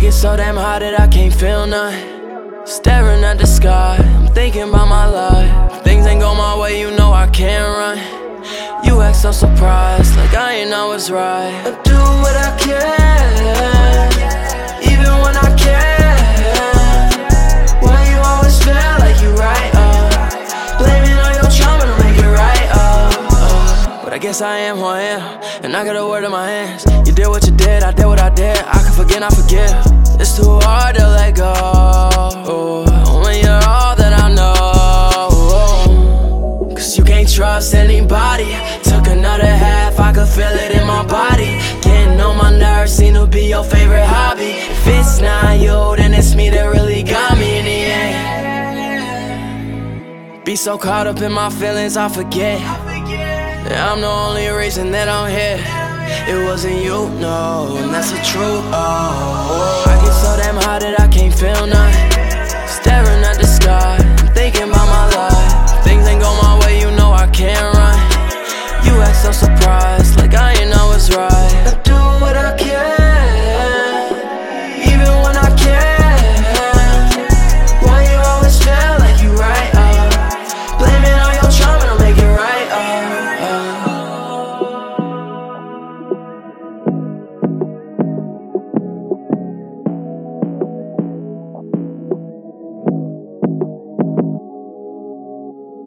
get so damn high that I can't feel none. Staring at the sky, I'm thinking about my life. If things ain't go my way, you know I can't run. You act so surprised, like I ain't always right. I do what I can, even when I can't. Why you always feel like you right, blaming on your trauma to make it right, But I guess I am who I am, and I got a word in my hands. You did what you did, I did what I did. I can forget, I forgive. It's too hard to let go when you're all that I know. Cause you can't trust anybody. Took another half, I could feel it in my body. Getting on my nerves seem to be your favorite hobby. If it's not you, then it's me that really got me in the end. Be so caught up in my feelings, I forget that I'm the only reason that I'm here. It wasn't you, no, and that's the truth,